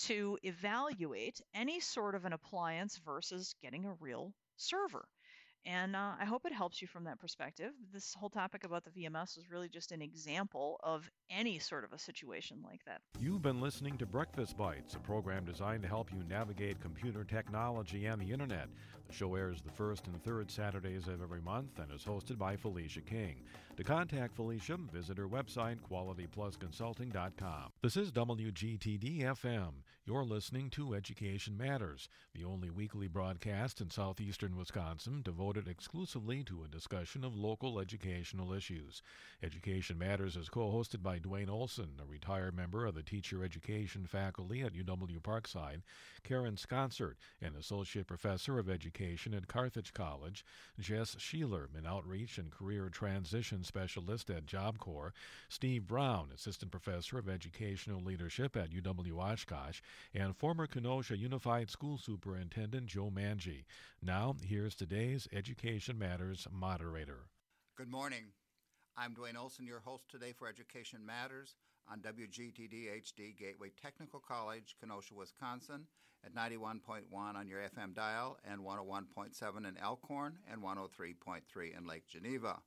to evaluate any sort of an appliance versus getting a real server. And I hope it helps you from that perspective. This whole topic about the VMS is really just an example of any sort of a situation like that. You've been listening to Breakfast Bites, a program designed to help you navigate computer technology and the internet. The show airs the first and third Saturdays of every month and is hosted by Felicia King. To contact Felicia, visit her website, qualityplusconsulting.com. This is WGTD-FM. You're listening to Education Matters, the only weekly broadcast in southeastern Wisconsin devoted exclusively to a discussion of local educational issues. Education Matters is co-hosted by Dwayne Olson, a retired member of the teacher education faculty at UW Parkside, Karen Sconsert, an associate professor of education at Carthage College, Jess Sheeler, an outreach and career transition specialist at Job Corps, Steve Brown, assistant professor of educational leadership at UW Oshkosh, and former Kenosha Unified School Superintendent Joe Manji. Now, here's today's Education Matters moderator. Good morning. I'm Dwayne Olson, your host today for Education Matters on WGTD HD Gateway Technical College, Kenosha, Wisconsin, at 91.1 on your FM dial and 101.7 in Elkhorn and 103.3 in Lake Geneva.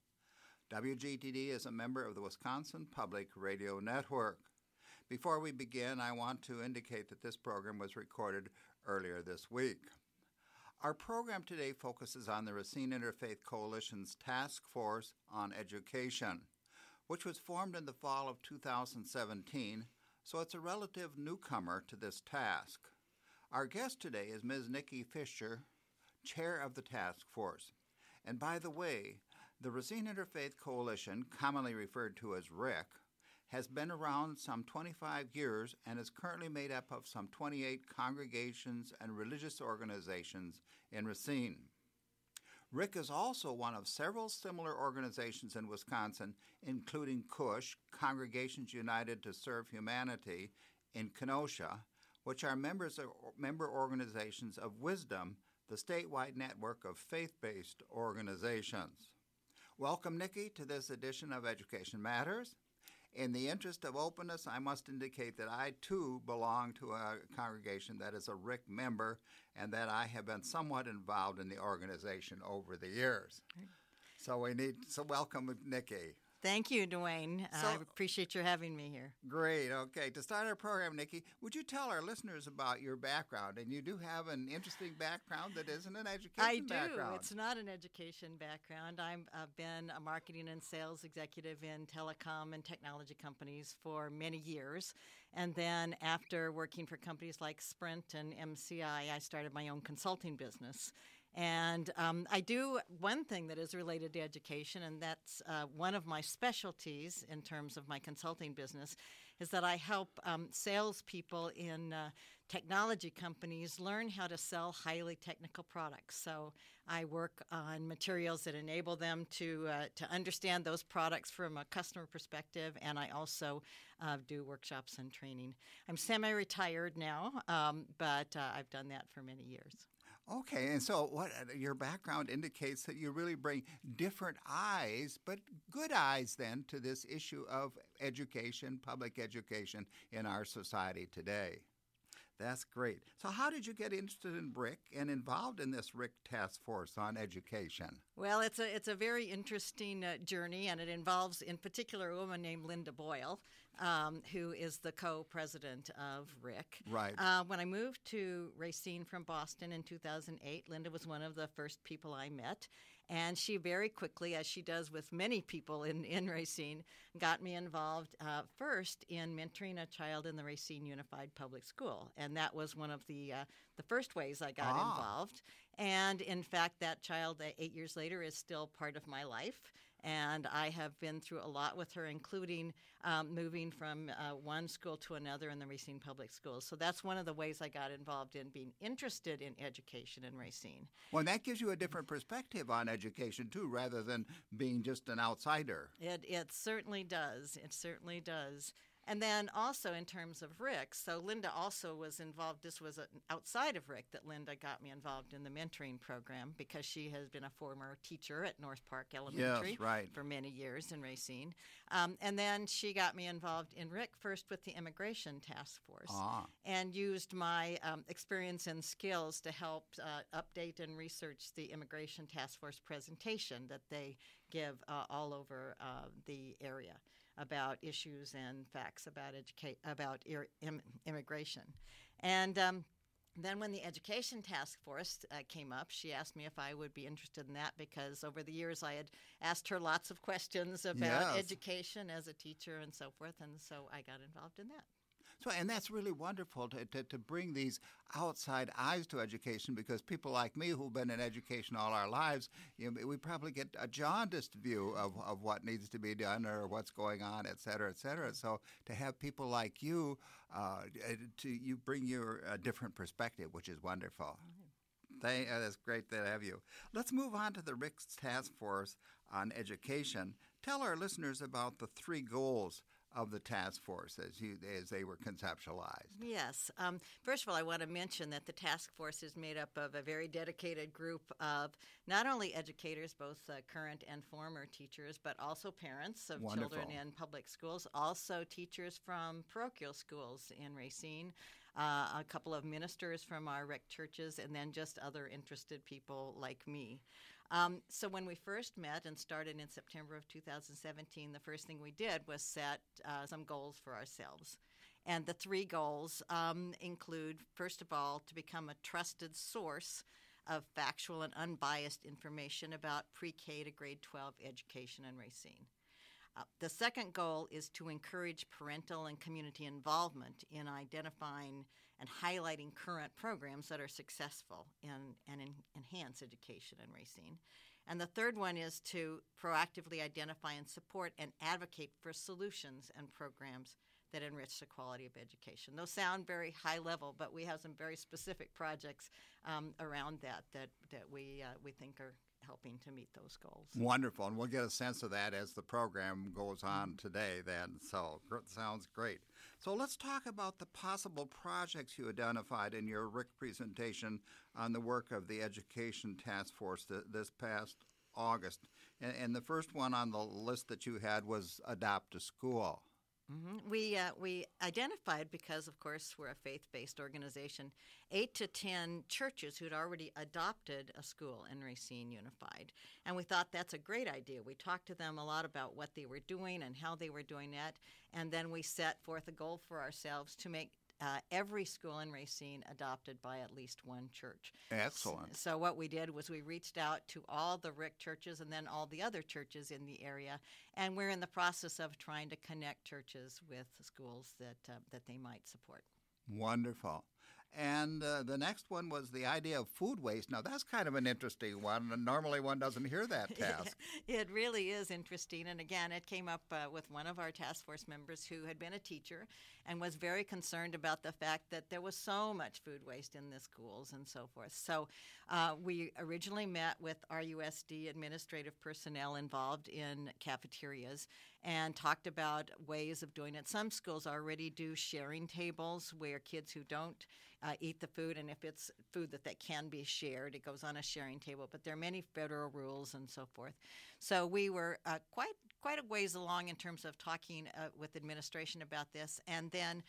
WGTD is a member of the Wisconsin Public Radio Network. Before we begin, I want to indicate that this program was recorded earlier this week. Our program today focuses on the Racine Interfaith Coalition's Task Force on Education, which was formed in the fall of 2017, so it's a relative newcomer to this task. Our guest today is Ms. Nikki Fisher, chair of the task force. And by the way, the Racine Interfaith Coalition, commonly referred to as RIC, has been around some 25 years and is currently made up of some 28 congregations and religious organizations in Racine. RIC is also one of several similar organizations in Wisconsin, including CUSH, Congregations United to Serve Humanity, in Kenosha, which are member organizations of Wisdom, the statewide network of faith-based organizations. Welcome, Nikki, to this edition of Education Matters. In the interest of openness, I must indicate that I, too, belong to a congregation that is a RIC member and that I have been somewhat involved in the organization over the years. So welcome, Nikki. Thank you, Dwayne. I appreciate your having me here. Great. Okay. To start our program, Nikki, would you tell our listeners about your background? And you do have an interesting background that isn't an education background. I do. It's not an education background. I've been a marketing and sales executive in telecom and technology companies for many years. And then after working for companies like Sprint and MCI, I started my own consulting business. And I do one thing that is related to education, and that's one of my specialties in terms of my consulting business, is that I help salespeople in technology companies learn how to sell highly technical products. So I work on materials that enable them to understand those products from a customer perspective, and I also do workshops and training. I'm semi-retired now, but I've done that for many years. Okay, and so what your background indicates that you really bring different eyes, but good eyes then, to this issue of education, public education in our society today. That's great. So how did you get interested in RIC and involved in this RIC task force on education? Well, it's a very interesting journey, and it involves, in particular, a woman named Linda Boyle, who is the co-president of RIC. Right. When I moved to Racine from Boston in 2008, Linda was one of the first people I met, and she very quickly, as she does with many people in Racine, got me involved first in mentoring a child in the Racine Unified Public School, and that was one of the first ways I got involved. And in fact, that child 8 years later is still part of my life. And I have been through a lot with her, including moving from one school to another in the Racine Public Schools. So that's one of the ways I got involved in being interested in education in Racine. Well, and that gives you a different perspective on education, too, rather than being just an outsider. It certainly does. It certainly does. And then also in terms of Rick, so Linda also was involved. This was outside of Rick that Linda got me involved in the mentoring program because she has been a former teacher at North Park Elementary for many years in Racine. And then she got me involved in Rick first with the Immigration Task Force and used my experience and skills to help update and research the Immigration Task Force presentation that they give all over the area about issues and facts about immigration. And then when the Education Task Force came up, she asked me if I would be interested in that because over the years I had asked her lots of questions about education as a teacher and so forth, and so I got involved in that. So, and that's really wonderful to bring these outside eyes to education because people like me who've been in education all our lives, we probably get a jaundiced view of what needs to be done or what's going on, et cetera, et cetera. So to have people like you, you bring your different perspective, which is wonderful. That's great to have you. Let's move on to the RICS Task Force on Education. Tell our listeners about the 3 goals of the task force as they were conceptualized. Yes. First of all, I want to mention that the task force is made up of a very dedicated group of not only educators, both current and former teachers, but also parents of children in public schools, also teachers from parochial schools in Racine, a couple of ministers from our RIC churches, and then just other interested people like me. So when we first met and started in September of 2017, the first thing we did was set some goals for ourselves. And the 3 goals include, first of all, to become a trusted source of factual and unbiased information about pre-K to grade 12 education in Racine. The second goal is to encourage parental and community involvement in identifying and highlighting current programs that are successful and enhance education in Racine. And the third one is to proactively identify and support and advocate for solutions and programs that enrich the quality of education. Those sound very high level, but we have some very specific projects around that we think are helping to meet those goals. Wonderful, and we'll get a sense of that as the program goes on today then, so sounds great. So let's talk about the possible projects you identified in your RIC presentation on the work of the Education Task Force this past August. And the first one on the list that you had was Adopt a School. Mm-hmm. We identified, because of course we're a faith-based organization, 8 to 10 churches who'd already adopted a school in Racine Unified. And we thought that's a great idea. We talked to them a lot about what they were doing and how they were doing that. And then we set forth a goal for ourselves to make every school in Racine adopted by at least one church. Excellent. So what we did was we reached out to all the RIC churches and then all the other churches in the area, and we're in the process of trying to connect churches with schools that they might support. Wonderful. And the next one was the idea of food waste. Now, that's kind of an interesting one. Normally, one doesn't hear that task. It really is interesting. And again, it came up with one of our task force members who had been a teacher and was very concerned about the fact that there was so much food waste in the schools and so forth. So we originally met with RUSD administrative personnel involved in cafeterias and talked about ways of doing it. Some schools already do sharing tables where kids who don't eat the food, and if it's food that can be shared, it goes on a sharing table. But there are many federal rules and so forth. So we were quite a ways along in terms of talking with administration about this. And then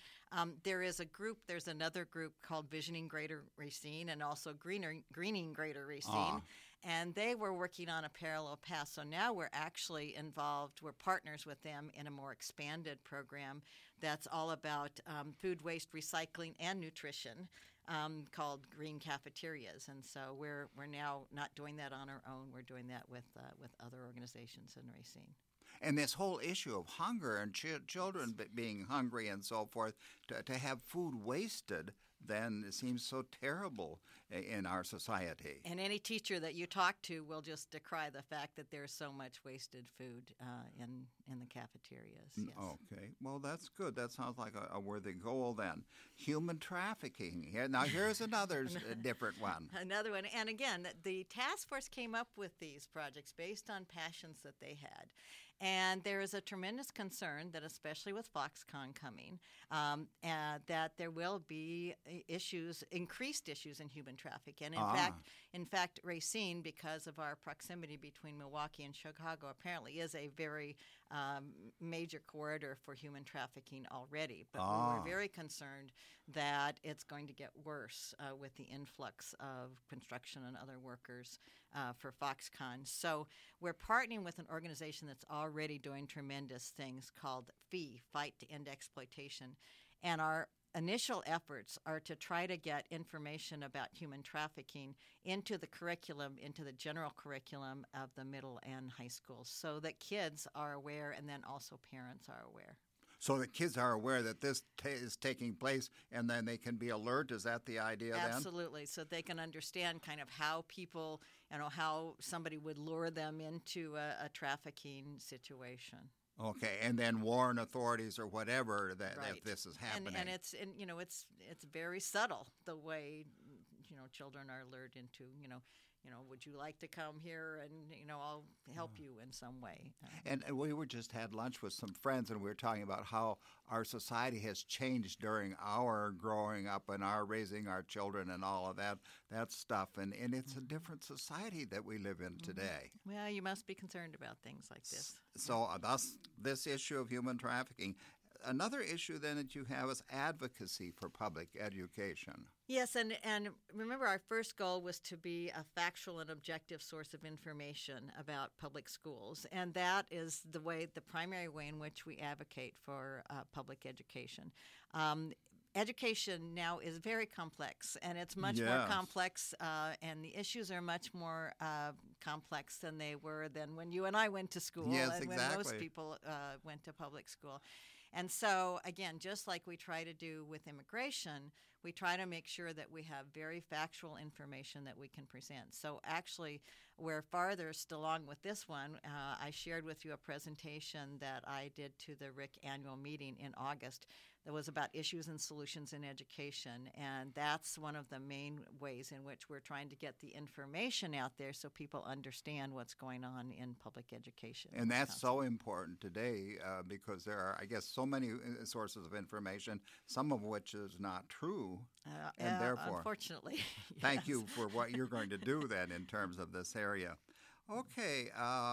there's another group called Visioning Greater Racine and also Greening Greater Racine. And they were working on a parallel path. So now we're actually involved, we're partners with them in a more expanded program that's all about food waste recycling and nutrition called Green Cafeterias. And so we're now not doing that on our own. We're doing that with other organizations in Racine. And this whole issue of hunger and children being hungry and so forth, to have food wasted, then it seems so terrible in our society. And any teacher that you talk to will just decry the fact that there's so much wasted food in the cafeterias. Yes. Okay. Well, that's good. That sounds like a worthy goal then. Human trafficking. Now, here's another different one. Another one. And again, the task force came up with these projects based on passions that they had. And there is a tremendous concern that, especially with Foxconn coming, that there will be increased issues in human trafficking. And in fact, Racine, because of our proximity between Milwaukee and Chicago, apparently is a very major corridor for human trafficking already. But we were very concerned that it's going to get worse with the influx of construction and other workers for Foxconn. So we're partnering with an organization that's already doing tremendous things called FEE, Fight to End Exploitation. And our initial efforts are to try to get information about human trafficking into the curriculum, into the general curriculum of the middle and high schools, so that kids are aware and then also parents are aware. So the kids are aware that this is taking place, and then they can be alert. Is that the idea then? Absolutely. So they can understand kind of how people, how somebody would lure them into a trafficking situation. Okay, and then warn authorities or whatever that if this is happening. And it's very subtle the way children are lured into would you like to come here and I'll help you in some way. And we just had lunch with some friends, and we were talking about how our society has changed during our growing up and our raising our children and all of that stuff, and it's a different society that we live in today. Well, you must be concerned about things like this. So thus this issue of human trafficking. Another issue then that you have is advocacy for public education. Yes, and remember our first goal was to be a factual and objective source of information about public schools, and that is the primary way in which we advocate for public education. Education now is very complex, and it's much more complex, and the issues are much more complex than they were than when you and I went to school, exactly. When most people went to public school. And so, again, just like we try to do with immigration, we try to make sure that we have very factual information that we can present. So actually, we're farthest along with this one. I shared with you a presentation that I did to the RIC annual meeting in August that was about issues and solutions in education. And that's one of the main ways in which we're trying to get the information out there so people understand what's going on in public education. And that's so important today because there are, I guess, so many sources of information, some of which is not true. And therefore, unfortunately. Thank you for what you're going to do then in terms of this area. Okay,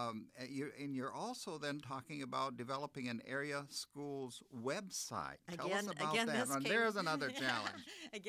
you're also then talking about developing an area schools website. Tell us about that. There's another challenge.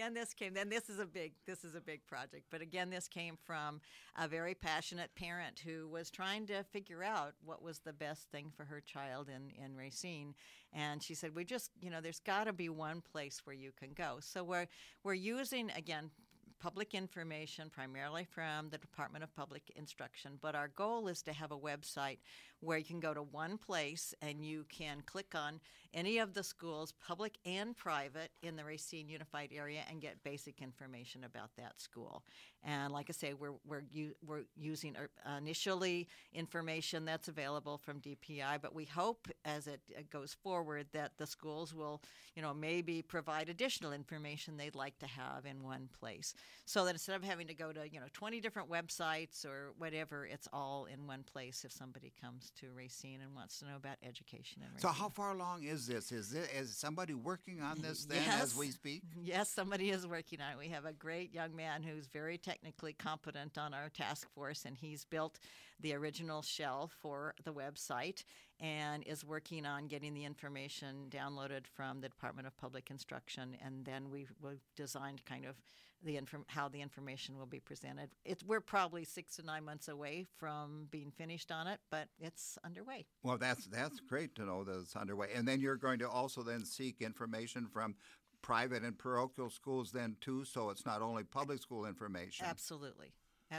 This is a big project. But again, this came from a very passionate parent who was trying to figure out what was the best thing for her child in Racine. And she said, there's got to be one place where you can go. So we're using, again, public information, primarily from the Department of Public Instruction. But our goal is to have a website where you can go to one place and you can click on any of the schools, public and private, in the Racine Unified area and get basic information about that school. And like I say, we're using initially information that's available from DPI, but we hope as it goes forward that the schools will, maybe provide additional information they'd like to have in one place, so that instead of having to go to 20 different websites or whatever, it's all in one place if somebody comes to Racine and wants to know about education in Racine. So how far along is this? Is somebody working on this then as we speak? Yes, somebody is working on it. We have a great young man who's very technically competent on our task force, and he's built the original shell for the website and is working on getting the information downloaded from the Department of Public Instruction, and then we've designed kind of how the information will be presented. We're probably 6 to 9 months away from being finished on it, but it's underway. Well, that's great to know that it's underway. And then you're going to also then seek information from private and parochial schools then too, so it's not only public school information. Absolutely.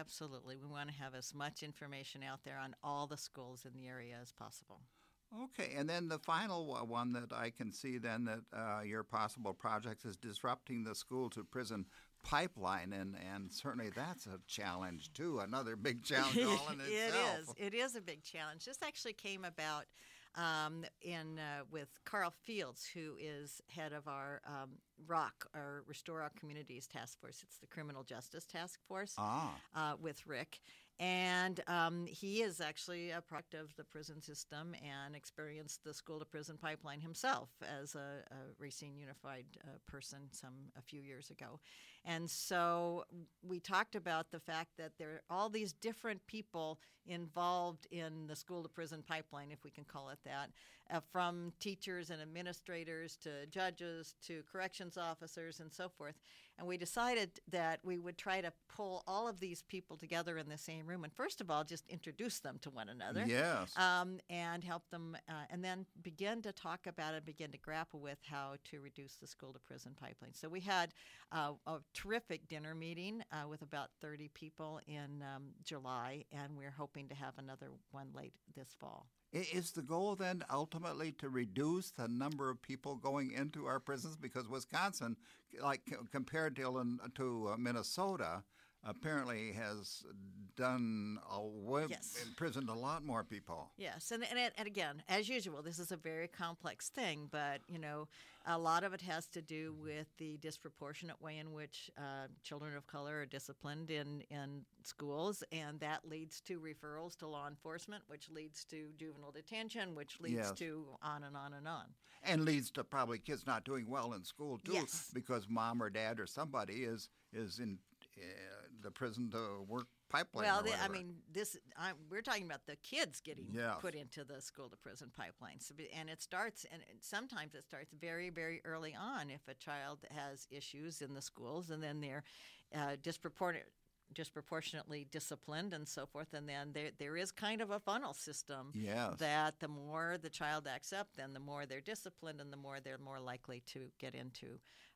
We want to have as much information out there on all the schools in the area as possible. Okay, and then the final one that I can see then that your possible project is disrupting the school-to-prison pipeline, and certainly that's a challenge too, another big challenge all in itself. It is a big challenge. This actually came about with Carl Fields, who is head of our ROC, our Restore Our Communities Task Force. It's the Criminal Justice Task Force with Rick. And he is actually a product of the prison system and experienced the school-to-prison pipeline himself as a Racine Unified person a few years ago. And so we talked about the fact that there are all these different people involved in the school-to-prison pipeline, if we can call it that, from teachers and administrators to judges to corrections officers and so forth. And we decided that we would try to pull all of these people together in the same room and first of all just introduce them to one another. Yes. And help them and then begin to talk about it, begin to grapple with how to reduce the school-to-prison pipeline. So we had a terrific dinner meeting with about 30 people in July, and we're hoping to have another one late this fall. Is the goal then ultimately to reduce the number of people going into our prisons? Because Wisconsin, like compared to Minnesota, apparently has done imprisoned a lot more people. Yes, and again, as usual, this is a very complex thing, but a lot of it has to do with the disproportionate way in which children of color are disciplined in schools, and that leads to referrals to law enforcement, which leads to juvenile detention, which leads to on and on and on. And leads to probably kids not doing well in school too, yes. because mom or dad or somebody is in the prison to work pipeline. Well, we're talking about the kids getting yes. put into the school-to-prison pipeline. So, and it starts, and sometimes it starts very, very early on if a child has issues in the schools, and then they're disproportionately disciplined and so forth, and then there is kind of a funnel system yes. that the more the child acts up, then the more they're disciplined and the more they're more likely to get into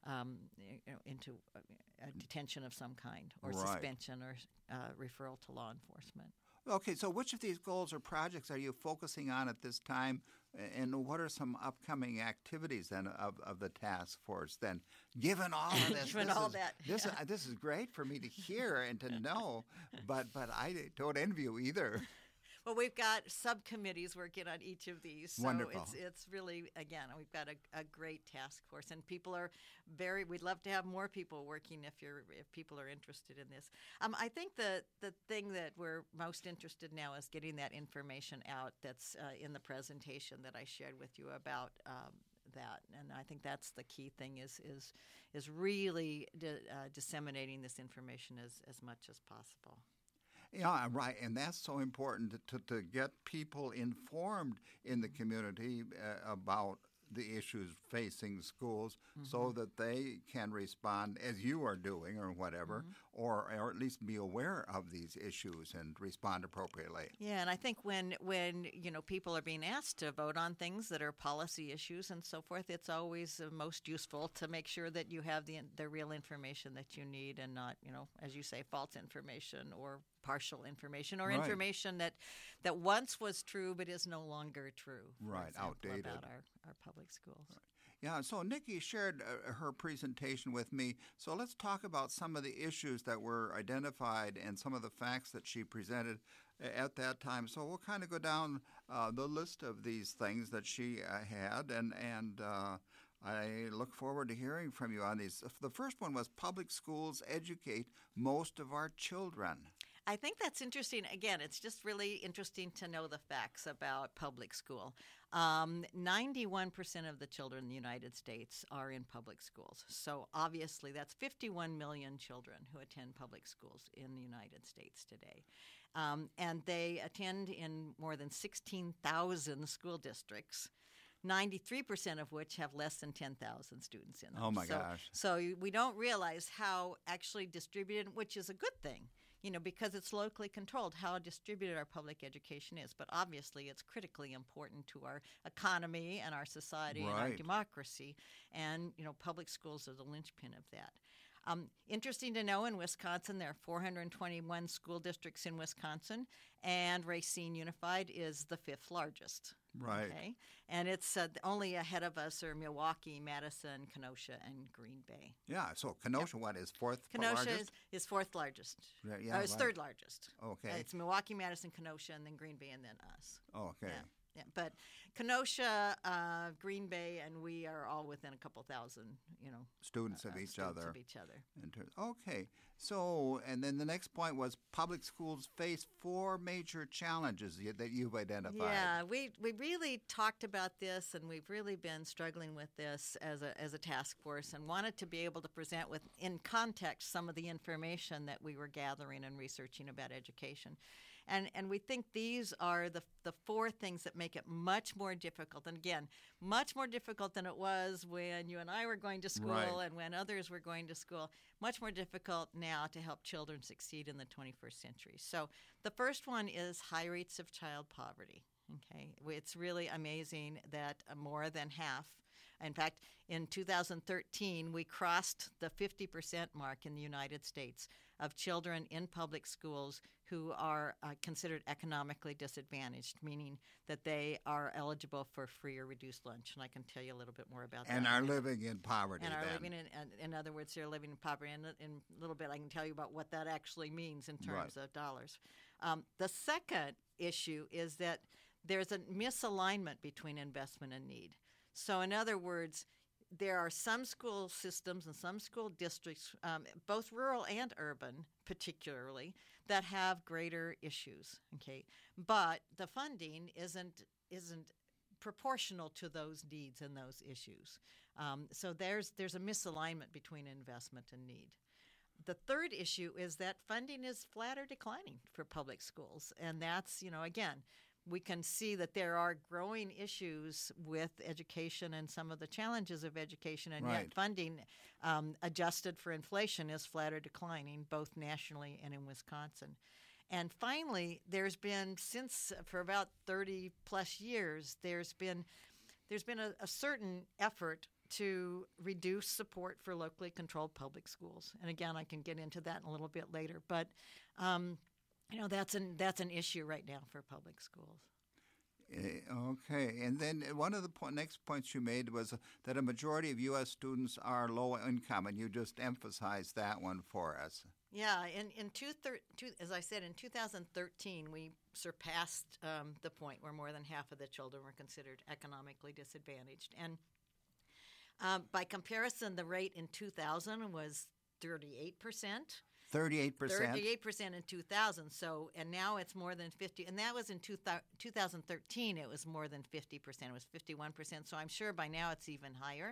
a detention of some kind or right. suspension or referral to law enforcement. Okay, so which of these goals or projects are you focusing on at this time, and what are some upcoming activities then of the task force then? Given all of this, this is great for me to hear and to know, but I don't envy you either. Well, we've got subcommittees working on each of these. So wonderful. It's really, again, we've got a great task force, and people are we'd love to have more people working if people are interested in this. I think the thing that we're most interested now is getting that information out that's in the presentation that I shared with you about that. And I think that's the key thing is really disseminating this information as much as possible. Yeah, right, and that's so important to get people informed in the community about the issues facing schools mm-hmm. so that they can respond as you are doing or whatever, mm-hmm. or at least be aware of these issues and respond appropriately. Yeah, and I think when people are being asked to vote on things that are policy issues and so forth, it's always most useful to make sure that you have the real information that you need and not, as you say, false information or partial information or right. information that once was true but is no longer true. Right, outdated. About our public schools. Right. Yeah, so Nikki shared her presentation with me. So let's talk about some of the issues that were identified and some of the facts that she presented at that time. So we'll kind of go down the list of these things that she had, and I look forward to hearing from you on these. The first one was public schools educate most of our children. I think that's interesting. Again, it's just really interesting to know the facts about public school. 91% of the children in the United States are in public schools. So obviously that's 51 million children who attend public schools in the United States today. And they attend in more than 16,000 school districts, 93% of which have less than 10,000 students in them. Oh, my gosh. So we don't realize how actually distributed, which is a good thing, because it's locally controlled, how distributed our public education is. But obviously it's critically important to our economy and our society right. and our democracy. And, public schools are the linchpin of that. Interesting to know, in Wisconsin, there are 421 school districts in Wisconsin, and Racine Unified is the 5th largest. Right. Okay? And it's only ahead of us are Milwaukee, Madison, Kenosha, and Green Bay. Yeah, so Kenosha, what, is 4th Kenosha largest? is 4th largest. Yeah, It's right. 3rd largest. Okay. It's Milwaukee, Madison, Kenosha, and then Green Bay, and then us. Okay. Yeah, but Kenosha, Green Bay, and we are all within a couple thousand, Students of each other. Of each other. Okay. So, and then the next point was public schools face 4 major challenges that you've identified. Yeah, we really talked about this, and we've really been struggling with this as a task force, and wanted to be able to present in context some of the information that we were gathering and researching about education. And we think these are the 4 things that make it much more difficult. And again, much more difficult than it was when you and I were going to school and when others were going to school. Much more difficult now to help children succeed in the 21st century. So the first one is high rates of child poverty. Okay, it's really amazing that more than half. In fact, in 2013, we crossed the 50% mark in the United States of children in public schools who are considered economically disadvantaged, meaning that they are eligible for free or reduced lunch. And I can tell you a little bit more about that. And are living in poverty. And are living in other words, they're living in poverty. And in a little bit, I can tell you about what that actually means in terms of dollars. The second issue is that there's a misalignment between investment and need. So in other words, there are some school systems and some school districts, both rural and urban particularly, that have greater issues. Okay, but the funding isn't proportional to those needs and those issues. So there's a misalignment between investment and need. The third issue is that funding is flat or declining for public schools, and that's again. We can see that there are growing issues with education and some of the challenges of education, and yet funding adjusted for inflation is flat or declining, both nationally and in Wisconsin. And finally, there's been, for about 30 plus years, there's been a certain effort to reduce support for locally controlled public schools. And again, I can get into that a little bit later, but that's an issue right now for public schools. Okay, and then one of the next points you made was that a majority of U.S. students are low income, and you just emphasized that one for us. Yeah, as I said, in 2013, we surpassed the point where more than half of the children were considered economically disadvantaged. And by comparison, the rate in 2000 was 38%. 38%? 38% in 2000. So, and now it's more than 50. And that was in 2013. It was more than 50%. It was 51%. So I'm sure by now it's even higher.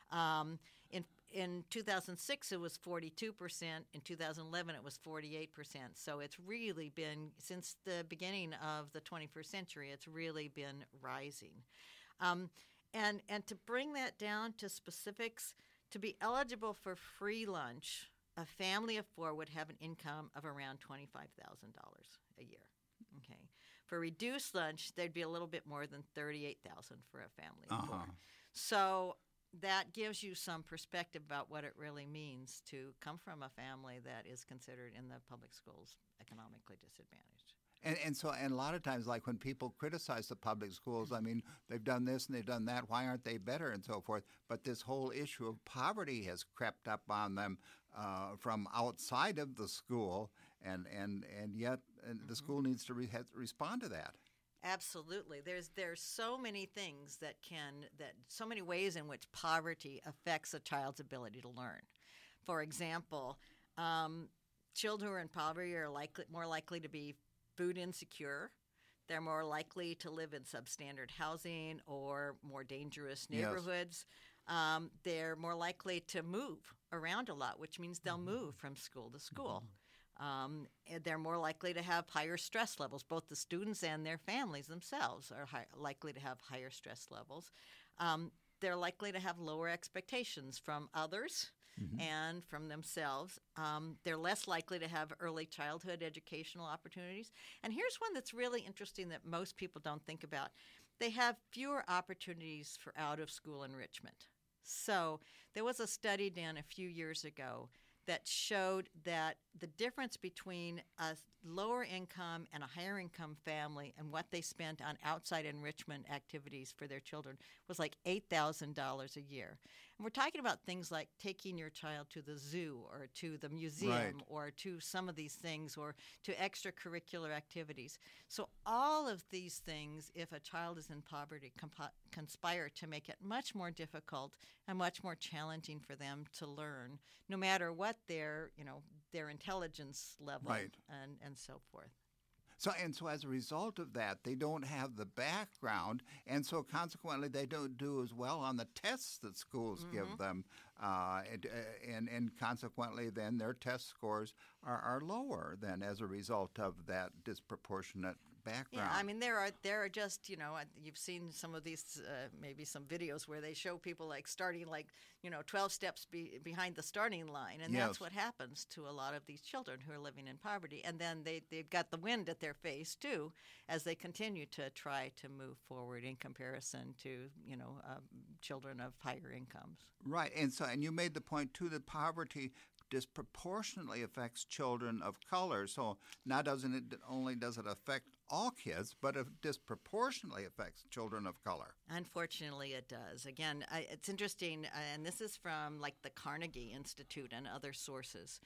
In 2006, it was 42%. In 2011, it was 48%. So it's really been, since the beginning of the 21st century, it's really been rising. And to bring that down to specifics, to be eligible for free lunch, a family of 4 would have an income of around $25,000 a year. Okay. For reduced lunch, there'd be a little bit more than $38,000 for a family of 4. So that gives you some perspective about what it really means to come from a family that is considered in the public schools economically disadvantaged. And a lot of times, like when people criticize the public schools, I mean, they've done this and they've done that. Why aren't they better and so forth? But this whole issue of poverty has crept up on them from outside of the school, and yet the school needs to respond to that. Absolutely. There's so many things that so many ways in which poverty affects a child's ability to learn. For example, children who are in poverty are more likely to be food insecure. They're more likely to live in substandard housing or more dangerous neighborhoods. Yes. They're more likely to move around a lot, which means they'll move from school to school. They're more likely to have higher stress levels. Both the students and their families themselves are likely to have higher stress levels. They're likely to have lower expectations from others and from themselves. They're less likely to have early childhood educational opportunities. And here's one that's really interesting that most people don't think about. They have fewer opportunities for out-of-school enrichment. So there was a study done a few years ago that showed that the difference between a lower income and a higher income family and what they spent on outside enrichment activities for their children was like $8,000 a year. And we're talking about things like taking your child to the zoo or to the museum Right. or to some of these things or to extracurricular activities. So all of these things, if a child is in poverty, conspire to make it much more difficult and much more challenging for them to learn, no matter what their intelligence level Right. and so forth. So as a result of that, they don't have the background, and so consequently, they don't do as well on the tests that schools give them, and consequently, then their test scores are lower than as a result of that disproportionate background. Yeah, I mean there are just you've seen some of these maybe some videos where they show people like starting 12 steps behind the starting line, and Yes. that's what happens to a lot of these children who are living in poverty, and then they've got the wind at their face too as they continue to try to move forward in comparison to children of higher incomes. Right, and you made the point too that poverty disproportionately affects children of color. So not only does it affect all kids, but it disproportionately affects children of color. Unfortunately, it does. Again, it's interesting, and this is from like the Carnegie Institute and other sources,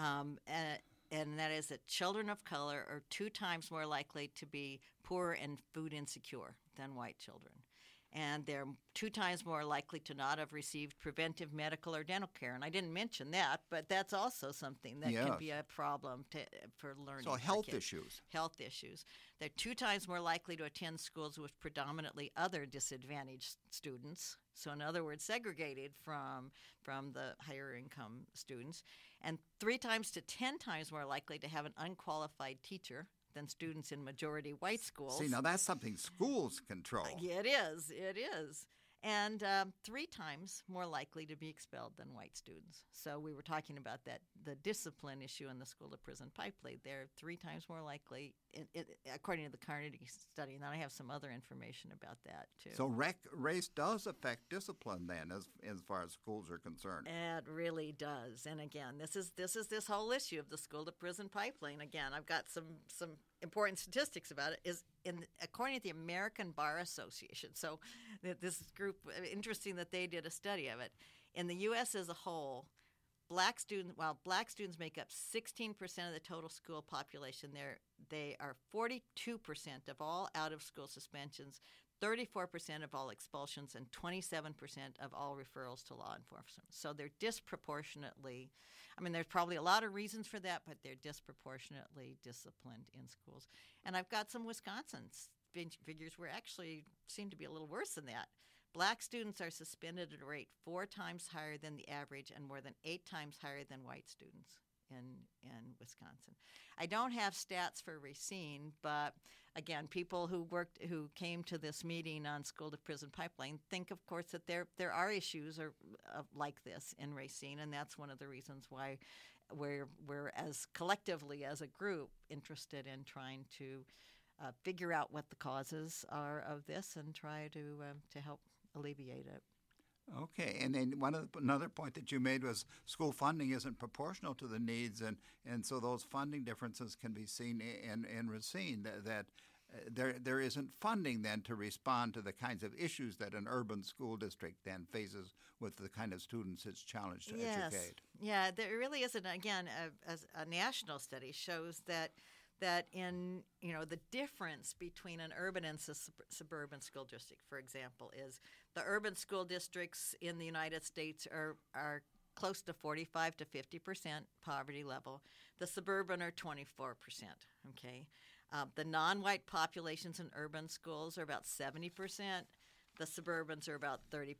and that is that children of color are 2 times more likely to be poor and food insecure than white children. And they're 2 times more likely to not have received preventive medical or dental care. And I didn't mention that, but that's also something that can Yes. be a problem for learning. So for health kids. issues. Health issues. They're 2 times more likely to attend schools with predominantly other disadvantaged students. So in other words, segregated from the higher income students. And 3 times to 10 times more likely to have an unqualified teacher than students in majority white schools. See, now that's something schools control. Yeah, it is. It is. And 3 times more likely to be expelled than white students. So we were talking about the discipline issue in the school-to-prison pipeline. They're 3 times more likely, according to the Carnegie study. And then I have some other information about that, too. So race does affect discipline then, as far as schools are concerned. It really does. And again, this is this whole issue of the school-to-prison pipeline. Again, I've got some important statistics about it. According to the American Bar Association, so this group, interesting that they did a study of it. In the U.S. as a whole, black students make up 16% of the total school population, they are 42% of all out-of-school suspensions, 34% of all expulsions, and 27% of all referrals to law enforcement. So they're disproportionately, there's probably a lot of reasons for that, but they're disproportionately disciplined in schools. And I've got some Wisconsin figures where actually seem to be a little worse than that. Black students are suspended at a rate 4 times higher than the average and more than 8 times higher than white students in Wisconsin. I don't have stats for Racine, but again, people who came to this meeting on school to prison pipeline think, of course, that there are issues like this in Racine, and that's one of the reasons why we're as collectively as a group interested in trying to figure out what the causes are of this and try to help alleviate it. Okay, and then another point that you made was school funding isn't proportional to the needs, and so those funding differences can be seen in Racine, that there isn't funding then to respond to the kinds of issues that an urban school district then faces with the kind of students it's challenged to educate. Yeah, there really isn't. Again, a national study shows that in the difference between an urban and suburban school district, for example, is the urban school districts in the United States are close to 45 to 50% poverty level. The suburban are 24%. Okay, the non-white populations in urban schools are about 70%. The suburbans are about 38%.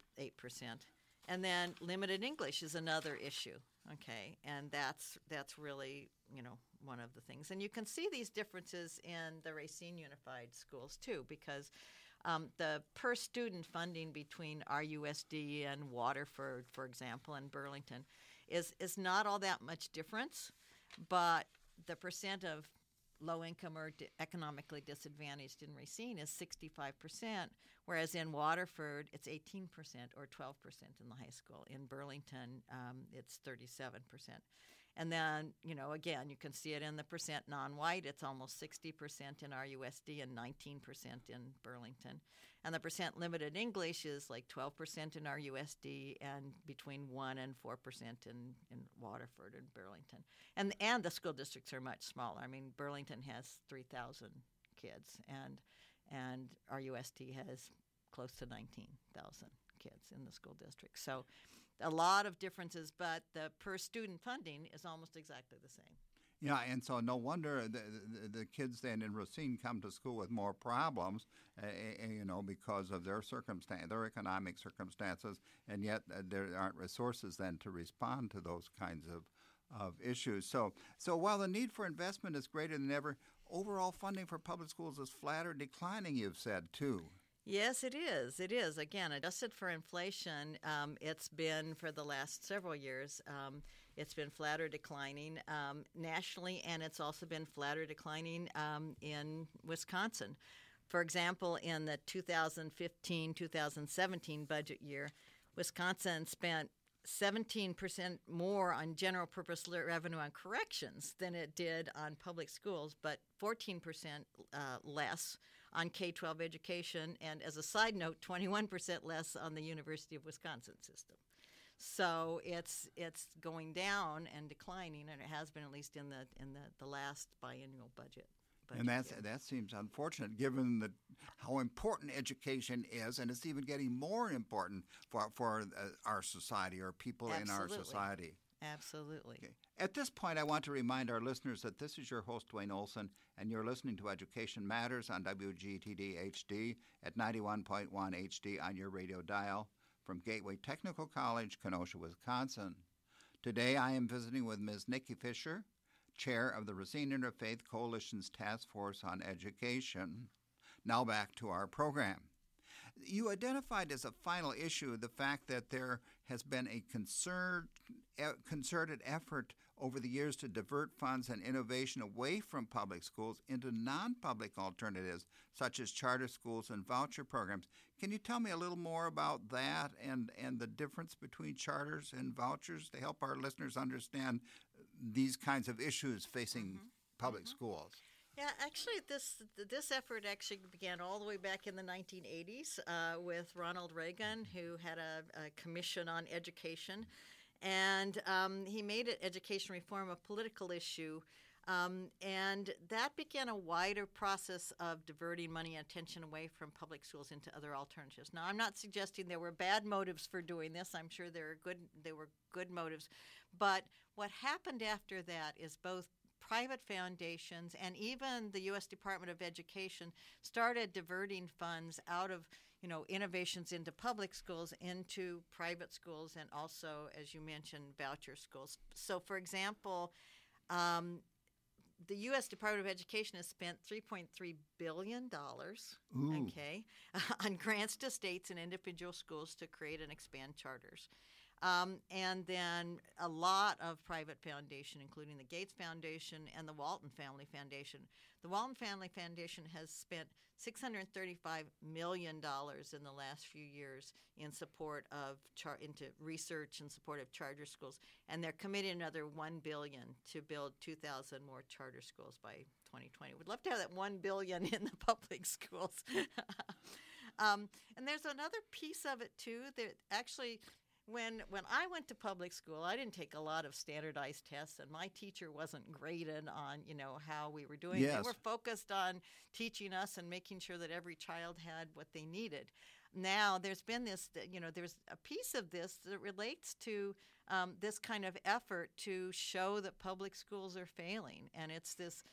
And then limited English is another issue. Okay, and that's really one of the things. And you can see these differences in the Racine Unified Schools too, because the per student funding between RUSD and Waterford, for example, and Burlington is not all that much difference, but the percent of low income or economically disadvantaged in Racine is 65%, whereas in Waterford it's 18% or 12% in the high school. In Burlington it's 37%. And then, again, you can see it in the percent non-white. It's almost 60% in RUSD and 19% in Burlington. And the percent limited English is like 12% in RUSD and between 1 and 4% in Waterford and Burlington. And the school districts are much smaller. I mean, Burlington has 3,000 kids, and RUSD has close to 19,000 kids in the school district. So a lot of differences, but the per student funding is almost exactly the same. Yeah, and so no wonder the kids then in Racine come to school with more problems, because of their their economic circumstances, and yet there aren't resources then to respond to those kinds of issues. So while the need for investment is greater than ever, overall funding for public schools is flat or declining, you've said, too. Yes, it is. It is. Again, adjusted for inflation, it's been for the last several years, it's been flat or declining nationally, and it's also been flat or declining in Wisconsin. For example, in the 2015-2017 budget year, Wisconsin spent 17% more on general purpose revenue on corrections than it did on public schools, but 14% less on K-12 education, and as a side note, 21% less on the University of Wisconsin system. So it's going down and declining, and it has been at least in the last biennial budget. And that seems unfortunate, given how important education is, and it's even getting more important for our society or people in our society. Absolutely. Okay. At this point, I want to remind our listeners that this is your host, Dwayne Olson, and you're listening to Education Matters on WGTD HD at 91.1 HD on your radio dial from Gateway Technical College, Kenosha, Wisconsin. Today, I am visiting with Ms. Nikki Fisher, Chair of the Racine Interfaith Coalition's Task Force on Education. Now back to our program. You identified as a final issue the fact that there has been a concerted effort over the years to divert funds and innovation away from public schools into non-public alternatives, such as charter schools and voucher programs. Can you tell me a little more about that and the difference between charters and vouchers to help our listeners understand these kinds of issues facing public schools? Yeah, actually, this effort actually began all the way back in the 1980s with Ronald Reagan, who had a commission on education, and he made education reform a political issue, and that began a wider process of diverting money and attention away from public schools into other alternatives. Now, I'm not suggesting there were bad motives for doing this. I'm sure there were good motives, but what happened after that is both private foundations and even the U.S. Department of Education started diverting funds out of innovations into public schools into private schools and also, as you mentioned, voucher schools. So, for example, the U.S. Department of Education has spent $3.3 billion on grants to states and individual schools to create and expand charters. And then a lot of private foundation, including the Gates Foundation and the Walton Family Foundation. The Walton Family Foundation has spent $635 million in the last few years in support of into research and support of charter schools, and they're committing another $1 billion to build 2,000 more charter schools by 2020. We'd love to have that $1 billion in the public schools. And there's another piece of it too that actually. When I went to public school, I didn't take a lot of standardized tests, and my teacher wasn't graded on, how we were doing. Yes. They were focused on teaching us and making sure that every child had what they needed. Now, there's been this, there's a piece of this that relates to this kind of effort to show that public schools are failing, and it's this,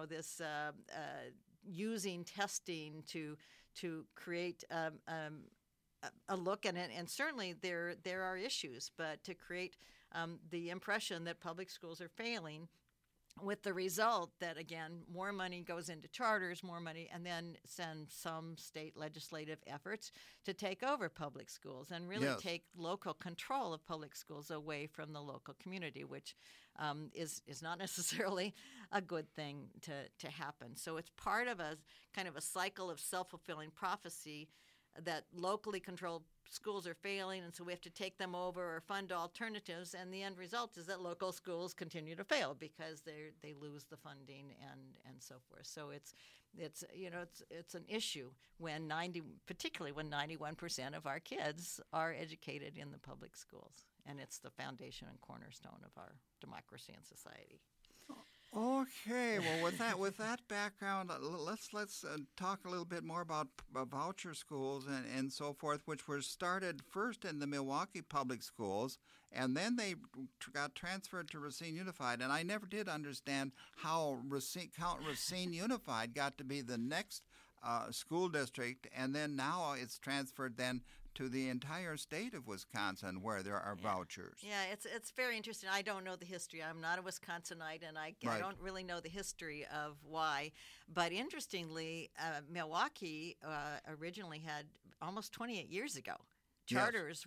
using testing to create a look at it, and certainly there are issues, but to create the impression that public schools are failing, with the result that, again, more money goes into charters, more money, and then send some state legislative efforts to take over public schools and really take local control of public schools away from the local community, which is not necessarily a good thing to happen. So it's part of a kind of a cycle of self-fulfilling prophecy that locally controlled schools are failing, and so we have to take them over or fund alternatives. And the end result is that local schools continue to fail because they lose the funding and so forth. So it's an issue when particularly when 91% of our kids are educated in the public schools, and it's the foundation and cornerstone of our democracy and society. Okay, well, with that background, let's talk a little bit more about voucher schools and so forth, which were started first in the Milwaukee Public Schools, and then they got transferred to Racine Unified. And I never did understand how Count Racine Unified got to be the next school district, and then now it's transferred then to the entire state of Wisconsin where there are vouchers. Yeah, it's very interesting. I don't know the history. I'm not a Wisconsinite, and I don't really know the history of why. But interestingly, Milwaukee originally had almost 28 years ago. Vouchers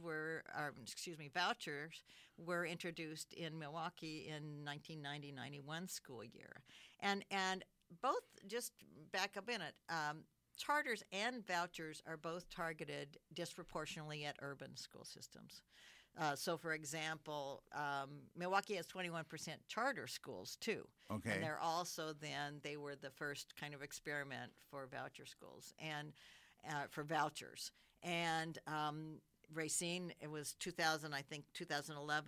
were introduced in Milwaukee in 1990-91 school year. And both, just back up in it, charters and vouchers are both targeted disproportionately at urban school systems. So, for example, Milwaukee has 21% charter schools, too. Okay. And they're also they were the first kind of experiment for voucher schools and for vouchers. And Racine, it was 2011,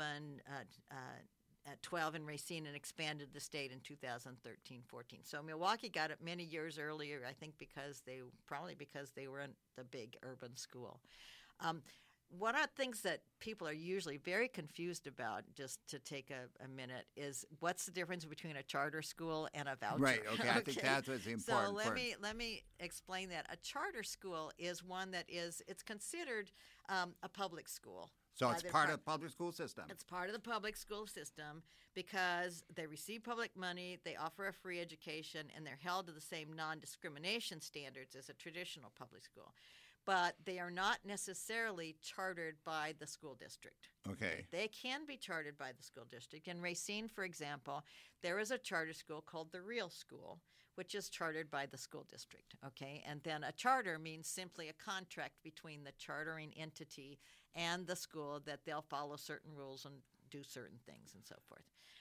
12 in Racine, and expanded the state in 2013-14. So Milwaukee got it many years earlier, I think because they were in the big urban school. One of the things that people are usually very confused about, just to take a minute, is what's the difference between a charter school and a voucher? Right, okay. I think that's what's important. So let me explain that. A charter school is one that it's considered a public school. So it's part of the public school system. It's part of the public school system because they receive public money, they offer a free education, and they're held to the same non-discrimination standards as a traditional public school. But they are not necessarily chartered by the school district. Okay. They can be chartered by the school district. In Racine, for example, there is a charter school called the Real School, which is chartered by the school district. Okay, and then a charter means simply a contract between the chartering entity and the school that they'll follow certain rules and do certain things and so forth.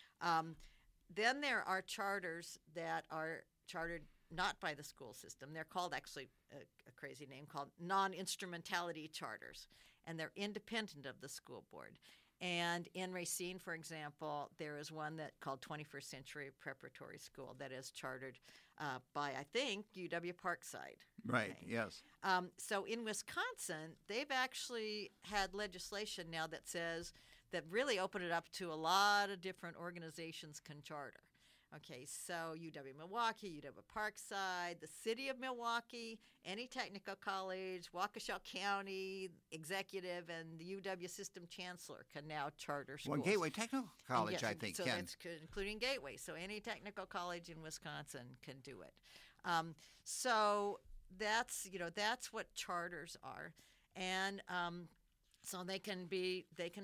Then there are charters that are chartered not by the school system. They're called, actually, a crazy name, called non-instrumentality charters, and they're independent of the school board. And in Racine, for example, there is one called 21st Century Preparatory School that is chartered by, I think, UW-Parkside. Right, okay. Yes. So in Wisconsin, they've actually had legislation now that really opened it up to a lot of different organizations can charter. Okay, so UW-Milwaukee, UW-Parkside, the city of Milwaukee, any technical college, Waukesha County Executive, and the UW System Chancellor can now charter schools. Well, Gateway Technical College, I think, so can. that's including Gateway. So any technical college in Wisconsin can do it. So that's what charters are, and so they can be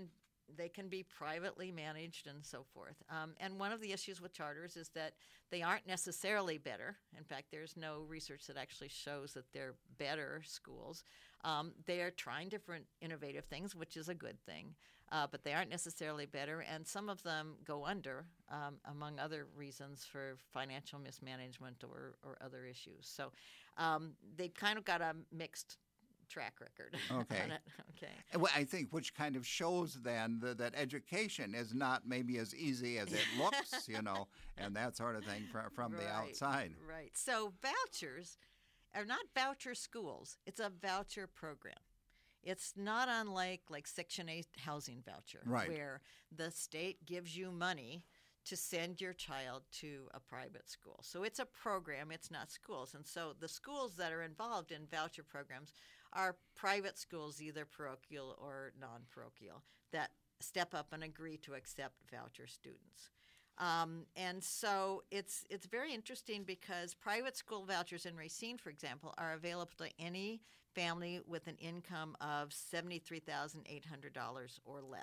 privately managed and so forth. And one of the issues with charters is that they aren't necessarily better. In fact, there's no research that actually shows that they're better schools. They are trying different innovative things, which is a good thing, but they aren't necessarily better. And some of them go under, among other reasons, for financial mismanagement or other issues. So they've kind of got a mixed track record. Okay. On it. Okay. Well, I think which kind of shows then that education is not maybe as easy as it looks, and that sort of thing from the outside. Right. So vouchers are not voucher schools. It's a voucher program. It's not unlike Section 8 housing voucher, right, where the state gives you money to send your child to a private school. So it's a program, it's not schools. And so the schools that are involved in voucher programs are private schools, either parochial or non-parochial, that step up and agree to accept voucher students. And so it's very interesting because private school vouchers in Racine, for example, are available to any family with an income of $73,800 or less.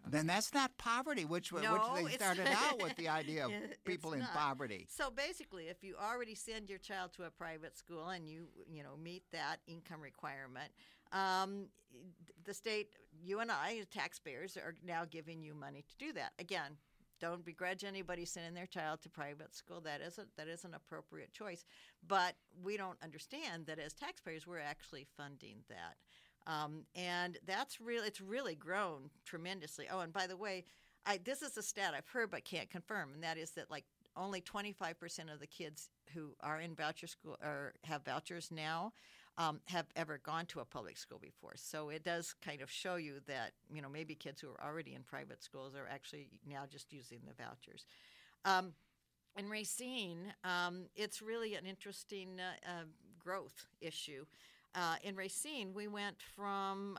Then that's not poverty, which No, they it's started out with the idea of it's people in not. poverty. So basically, if you already send your child to a private school and you meet that income requirement, the state, you and I, as taxpayers, are now giving you money to do that. Again, don't begrudge anybody sending their child to private school. That is an appropriate choice. But we don't understand that as taxpayers, we're actually funding that. And it's really grown tremendously. Oh, and by the way, this is a stat I've heard but can't confirm, and that is that like only 25% of the kids who are in voucher school or have vouchers now have ever gone to a public school before. So it does kind of show you that, maybe kids who are already in private schools are actually now just using the vouchers. In Racine, it's really an interesting growth issue. In Racine, we went from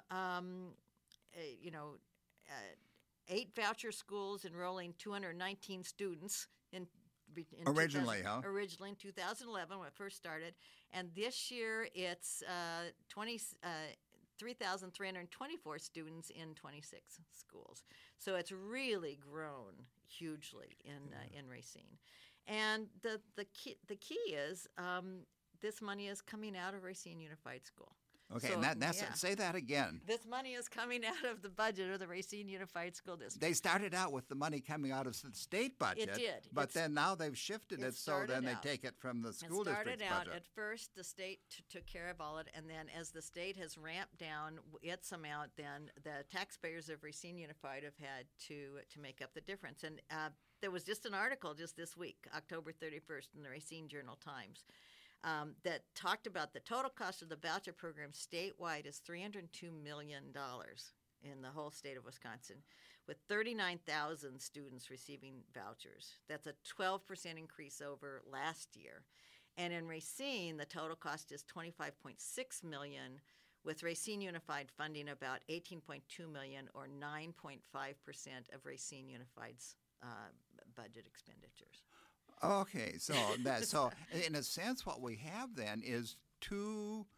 8 voucher schools enrolling 219 students in Originally, huh? Originally in 2011 when it first started, and this year it's 3,324 students in 26 schools. So it's really grown hugely in Racine, and the key is this money is coming out of Racine Unified School. Okay, So, and that's yeah. say that again. This money is coming out of the budget of the Racine Unified School District. They started out with the money coming out of the state budget. It did. But then now they've shifted it so then they take it from the school district's It started out budget. at first the state took care of all it, and then as the state has ramped down its amount, then the taxpayers of Racine Unified have had to make up the difference. And there was just an article just this week, October 31st, in the Racine Journal-Times. That talked about the total cost of the voucher program statewide is $302 million in the whole state of Wisconsin, with 39,000 students receiving vouchers. That's a 12% increase over last year. And in Racine, the total cost is $25.6 million, with Racine Unified funding about $18.2 million, or 9.5% of Racine Unified's budget expenditures. Okay, so in a sense, what we have then is two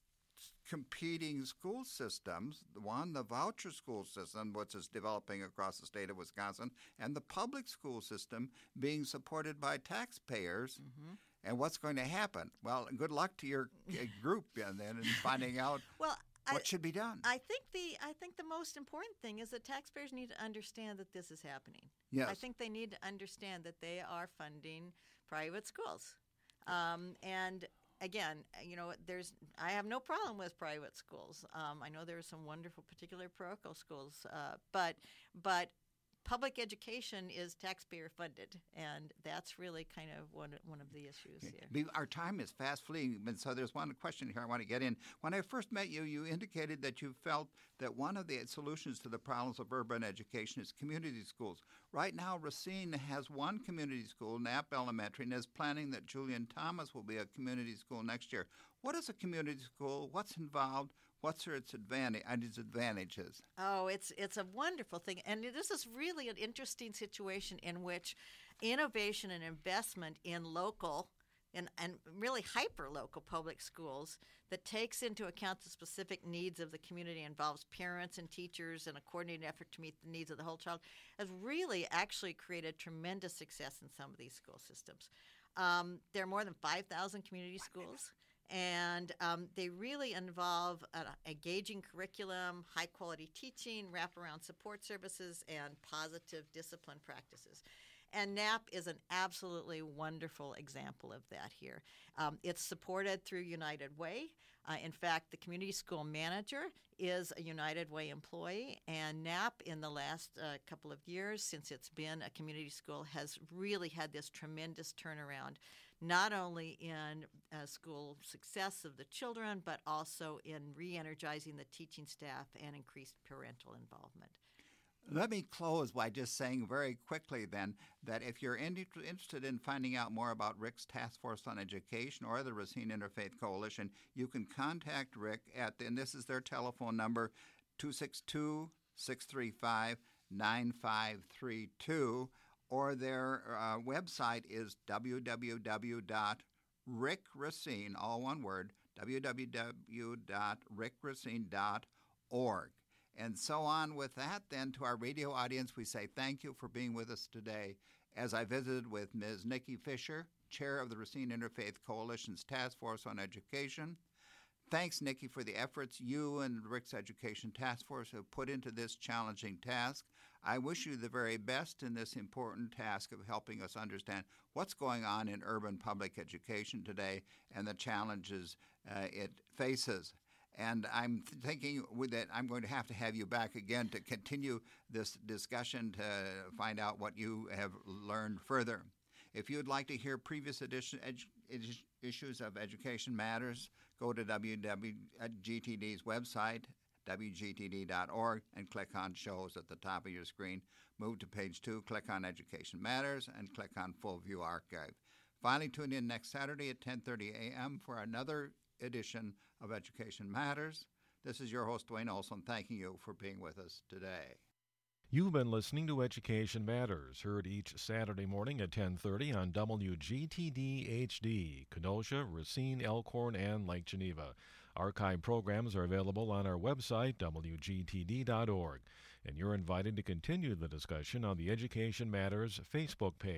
competing school systems. One, the voucher school system, which is developing across the state of Wisconsin, and the public school system being supported by taxpayers. Mm-hmm. And what's going to happen? Well, good luck to your group then in finding out what should be done. I think the most important thing is that taxpayers need to understand that this is happening. Yes. I think they need to understand that they are funding private schools. And again, I have no problem with private schools. I know there are some wonderful, particular parochial schools, but public education is taxpayer funded, and that's really kind of one of the issues here. Our time is fast fleeing, and so there's one question here I want to get in. When I first met you, you indicated that you felt that one of the solutions to the problems of urban education is community schools. Right now, Racine has one community school, Knapp Elementary, and is planning that Julian Thomas will be a community school next year. What is a community school? What's involved? What's its advantages? Oh, it's a wonderful thing. And this is really an interesting situation in which innovation and investment in local and really hyper-local public schools that takes into account the specific needs of the community, involves parents and teachers in a coordinated effort to meet the needs of the whole child, has really actually created tremendous success in some of these school systems. There are more than 5,000 community schools. And they really involve engaging curriculum, high-quality teaching, wraparound support services, and positive discipline practices. And Knapp is an absolutely wonderful example of that here. It's supported through United Way. In fact, the community school manager is a United Way employee, and Knapp in the last couple of years, since it's been a community school, has really had this tremendous turnaround, not only in school success of the children, but also in re-energizing the teaching staff and increased parental involvement. Let me close by just saying very quickly then that if you're interested in finding out more about Rick's Task Force on Education or the Racine Interfaith Coalition, you can contact Rick and this is their telephone number, 262-635-9532, or their website is www.rickracine, all one word, www.rickracine.org. And so on with that, then to our radio audience, we say thank you for being with us today as I visited with Ms. Nikki Fisher, Chair of the Racine Interfaith Coalition's Task Force on Education. Thanks, Nikki, for the efforts you and Rick's Education Task Force have put into this challenging task. I wish you the very best in this important task of helping us understand what's going on in urban public education today and the challenges it faces. And I'm thinking that I'm going to have you back again to continue this discussion to find out what you have learned further. If you'd like to hear previous issues of Education Matters, go to WGTD's website, WGTD.org, and click on Shows at the top of your screen. Move to page 2, click on Education Matters, and click on Full View Archive. Finally, tune in next Saturday at 10:30 a.m. for another edition of Education Matters. This is your host, Dwayne Olson, thanking you for being with us today. You've been listening to Education Matters, heard each Saturday morning at 10:30 on WGTD-HD, Kenosha, Racine, Elkhorn, and Lake Geneva. Archive programs are available on our website, WGTD.org, and you're invited to continue the discussion on the Education Matters Facebook page.